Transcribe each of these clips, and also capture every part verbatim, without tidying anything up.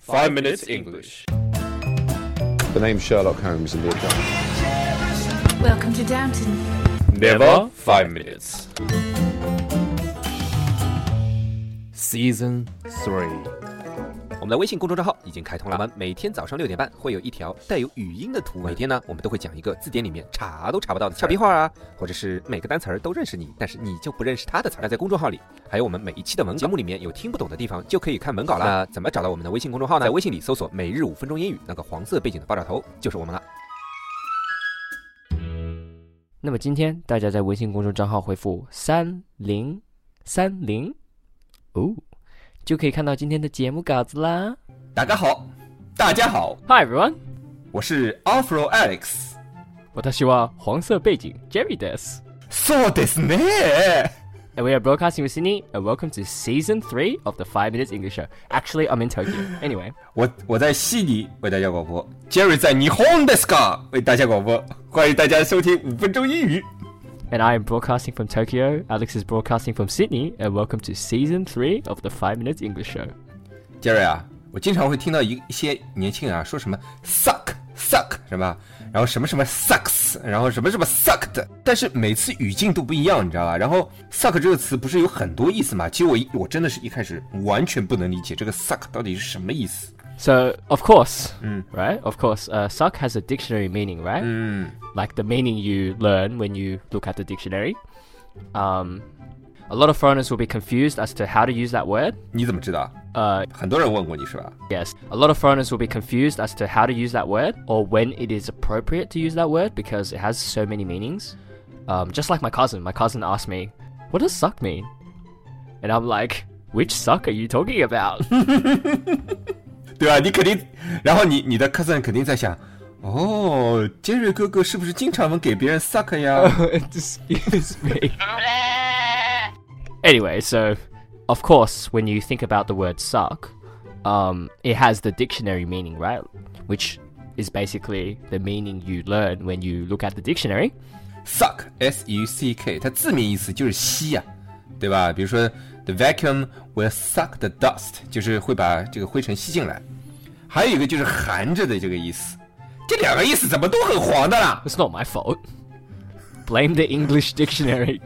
Five Minutes English. The name's Sherlock Holmes in the account. Welcome to Downton. Never five minutes. Season three. 我们的微信公众账号已经开通了，我们每天早上六点半会有一条带有语音的图文，每天呢我们都会讲一个字典里面查都查不到的俏皮话啊，或者是每个单词儿都认识你，但是你就不认识它的词儿。那在公众号里，还有我们每一期的文稿，节目里面有听不懂的地方就可以看文稿了。那怎么找到我们的微信公众号呢？在微信里搜索每日五分钟英语，那个黄色背景的爆炸头就是我们了。 那么今天大家在微信公众账号回复三零三零哦，就可以看到今天的节目稿子啦。 大家好，大家好 Hi everyone， 我是 Afro Alex。 私は黄色背景 Jerry です。 そうですね。 And we are broadcasting with Sydney, and welcome to Season three of the five minutes English Show. Actually, I'm in Tokyo. Anyway. 我我在悉尼为大家广播 ，Jerry 在日本ですか为大家广播，欢迎大家收听五分钟英语。 And I am broadcasting from Tokyo. Alex is broadcasting from Sydney, and welcome to Season three of the five minutes English Show. Jerry 啊，我经常会听到一一些年轻人啊说什么 suck suck 是吧？然后什么什么 sucks， 然后什么什么 sucked， 但是每次语境都不一样，你知道吧？然后 suck 这个词不是有很多意思吗？其实我我真的是一开始完全不能理解这个 suck 到底是什么意思。 So, of course, mm. right? Of course, uh, suck has a dictionary meaning, right? Mm. Like the meaning you learn when you look at the dictionary. Um, a lot of foreigners will be confused as to how to use that word. 你怎么知道？ Uh, 很多人问过你是吧？ Yes. A lot of foreigners will be confused as to how to use that word or when it is appropriate to use that word because it has so many meanings. Um, just like my cousin. My cousin asked me, what does suck mean? And I'm like, which suck are you talking about? 对啊，你肯定，然後你你的 cousin 肯定在想，哦，杰瑞哥哥是不是经常能给别人 suck 呀？ Excuse me. Anyway, so of course, when you think about the word suck, um, it has the dictionary meaning, right? Which is basically the meaning you learn when you look at the dictionary. Suck, S U C K， 它字面意思就是吸啊，对吧？比如说 the vacuum will suck the dust， 就是会把这个灰尘吸进来。还有一个就是含着的这个意思，这两个意思怎么都很黄的啦？ It's not my fault. Blame the English dictionary.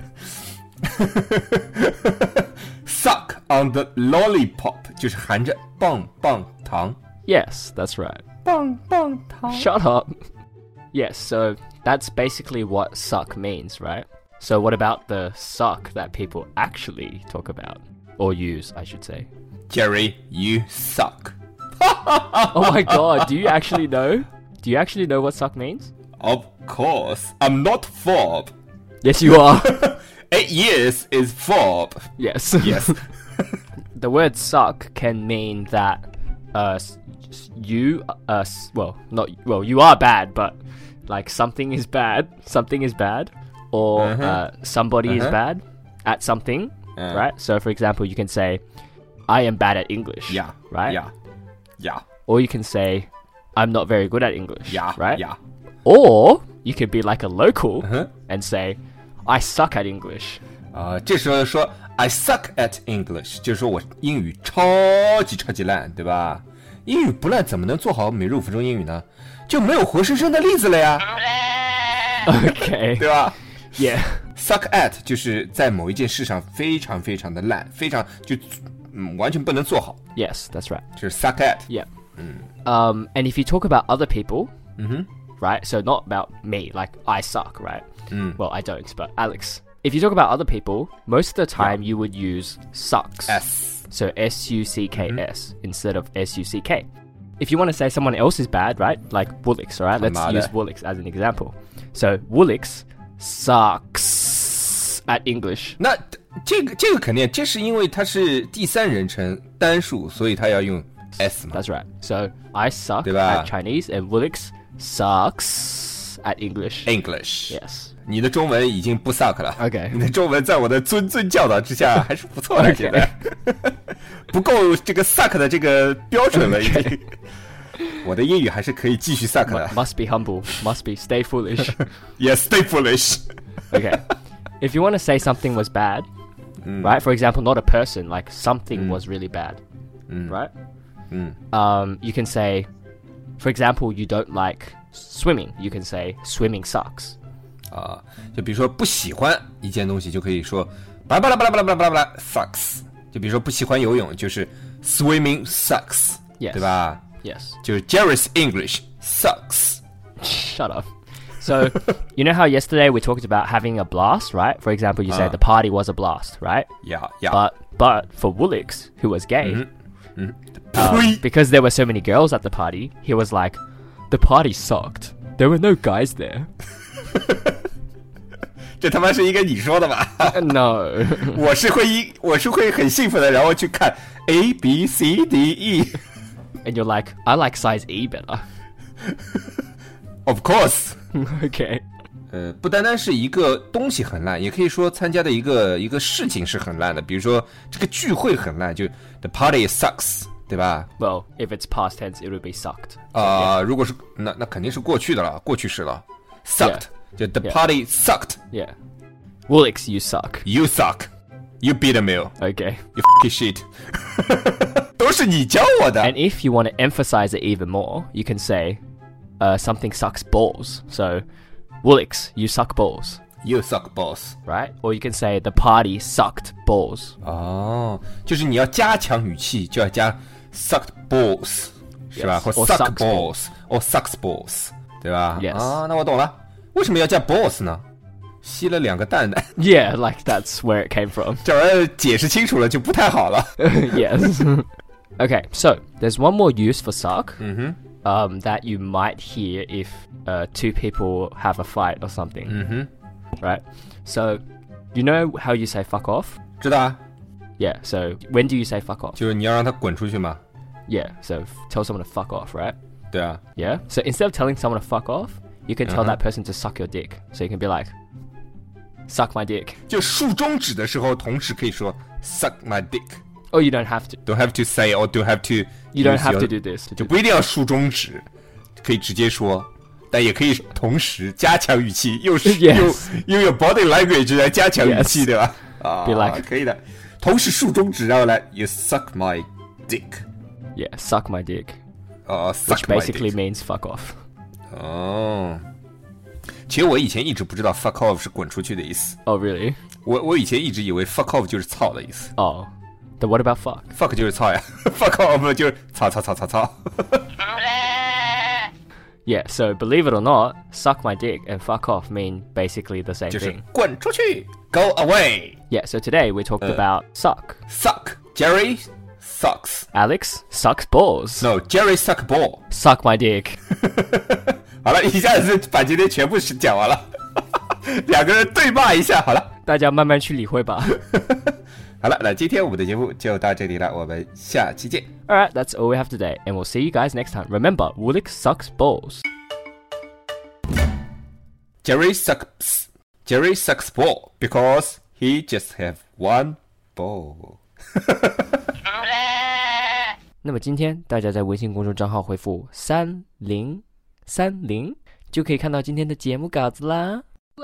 Suck on the lollipop 就是含着棒棒糖。 Yes, that's right. 棒棒糖。 Shut up. Yes, so that's basically what suck means, right? So what about the suck that people actually talk about? Or use, I should say. Jerry, you suck. Oh my god, do you actually know? Do you actually know what suck means? Of course, I'm not fob. Yes, you are. Eight years is fob. Yes. Yes. The word suck can mean that uh, you, uh, well, not, well, you are bad, but like something is bad, something is bad, or uh-huh. uh, somebody uh-huh. is bad at something, uh. right? So, for example, you can say, I am bad at English. Yeah. Right? Yeah. Yeah. Or you can say, I'm not very good at English. Yeah. Right? Yeah. Or you could be like a local uh-huh. and say, I suck at English. 啊、呃，这时候说 I suck at English， 就是说我英语超级超级烂，对吧？英语不烂怎么能做好每日五分钟英语呢？就没有活生生的例子了呀。 Okay. 对吧 Yeah. Suck at 就是在某一件事上非常非常的烂，非常就嗯完全不能做好。 Yes, that's right. 就是 suck at. Yeah. Mm. Um, and if you talk about other people, mm-hmm. right? So not about me, like I suck, right? Mm. Well, I don't, but Alex. If you talk about other people, most of the time yeah. you would use sucks. S. So S U C K S mm-hmm. instead of S U C K. If you want to say someone else is bad, right? Like Woolix, all right? Let's Mother. use Woolix as an example. So Woolix sucks at English. 那这个这个肯定，这是因为它是第三人称单数，所以它要用 S 嘛。 That's right. So I suck 对吧？ at Chinese and Woolix sucks at English. English. Yes. 你的中文已经不 suck 了。 Okay. 你的中文在我的谆谆教导之下还是不错的，现在不够这个 suck 的这个标准了，已经。 Okay. 我的英语还是可以继续 suck 的。 Must be humble. Must be stay foolish. Yes, stay foolish. Okay. If you want to say something was bad, mm. right? For example, not a person, like something mm. was really bad, mm. right? 嗯 Um, you can say, for example, you don't like swimming. You can say swimming sucks. 啊，就比如说不喜欢一件东西，就可以说巴拉巴拉巴拉巴拉巴拉巴拉巴拉 sucks。就比如说不喜欢游泳，就是 swimming sucks， Yes. 对吧？ Yes. 就是 Jerry's English sucks。 Shut up. So, you know how yesterday we talked about having a blast, right? For example, you said Uh. the party was a blast, right? Yeah, yeah. But but for Woolix, who was gay, um, 呸！ because there were so many girls at the party, he was like, the party sucked. There were no guys there. 这他妈是应该你说的吧？ No. 我是会一，我是会很兴奋的，然后去看 A B C D E。 And you're like, I like size E better. Of course。 Okay. 呃，不单单是一个东西很烂，也可以说参加的一个一个事情是很烂的。比如说这个聚会很烂，就 the party sucks， 对吧？ Well, if it's past tense, it would be sucked. 啊、如果是那那肯定是过去的了，过去式了 ，sucked， 就 the Yeah. party sucked， Yeah. Woolix, you suck. you suck，you beat a meal， Okay. you fucking shit， 都是你教我的。 And if you want to emphasize it even more, you can say, uh, something sucks balls. So, Woolix, you suck balls, You suck balls。 right? Or you can say, the party sucked balls. 哦，就是你要加强语气，就要加 sucked balls， 是吧？ Yes, 或 or suck sucks balls， or sucks balls， 对吧？ Yes. 啊，那我懂了，为什么要加 balls 呢？吸了两个蛋蛋， Yeah, like that's where it came from. 这玩意儿解释清楚了就不太好了。 Yes. Okay, so there's one more use for suck Mm-hmm. um, that you might hear if uh, two people have a fight or something, Mm-hmm. right? So, you know how you say fuck off? 知道啊， Yeah, so when do you say fuck off? 就是你要让他滚出去嘛。 Yeah, so f- tell someone to fuck off, right? 对啊， Yeah? So instead of telling someone to fuck off, you can tell Uh-huh. that person to suck your dick. So you can be like, suck my dick. 就竖中指的时候，同时可以说 suck my dick。 Or you don't have to. Don't have to say or don't have to. You don't use have your- to do this. To 就 do 不一定要竖中指，可以直接说，但也可以同时加强语气，用 Yes. 用用有 body language 来加强语气， Yes. 对吧？啊 Be like- 可以的。同时竖中指，然后来 you suck my dick， Yeah, suck my dick. 啊 Which suck my basically dick。 means fuck off. 哦，其实我以前一直不知道 fuck off 是滚出去的意思， Oh, really? 我我以前一直以为 fuck off 就是操的意思 Oh. Then what about fuck? ，fuck 就是操呀，fuck off 就是操操操操操。 Yeah, so believe it or not, suck my dick and fuck off mean basically the same 就是 thing. 滚出去 ，go away。 Yeah, so today we talked about suck. Suck. Jerry sucks. Alex sucks balls. No, Jerry suck ball. Suck my dick. 好了，一下子把今天全部是讲完了，两个人对骂一下，好了， 大家慢慢去理会吧。 好了，那今天我们的节目就到这里了，我们下期见。 Alright, that's all we have today, and we'll see you guys next time. Remember, Woolix sucks balls. Jerry sucks. Jerry sucks ball because he just have one ball. 那么今天大家在微信公众账号回复三零三零，就可以看到今天的节目稿子啦。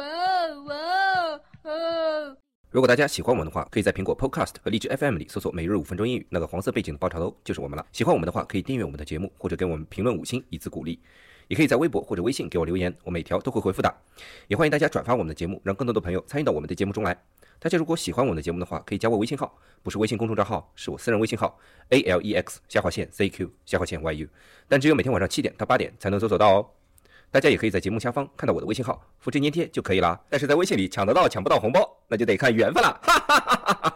如果大家喜欢我们的话，可以在苹果 Podcast 和荔枝 F M 里搜索每日五分钟英语，那个黄色背景的爆炒头就是我们了。喜欢我们的话，可以订阅我们的节目，或者给我们评论五星以资鼓励。也可以在微博或者微信给我留言，我每条都会回复的。也欢迎大家转发我们的节目，让更多的朋友参与到我们的节目中来。大家如果喜欢我们的节目的话，可以加我微信号，不是微信公众账号，是我私人微信号 A L E X 下划线 Z Q 下划线 Y U， 但只有每天晚上七点到八点才能搜索到哦。大家也可以在节目下方看到我的微信号，复制粘贴就可以啦。但是在微信里抢得到抢不到红包，那就得看缘分啦，哈哈哈哈哈。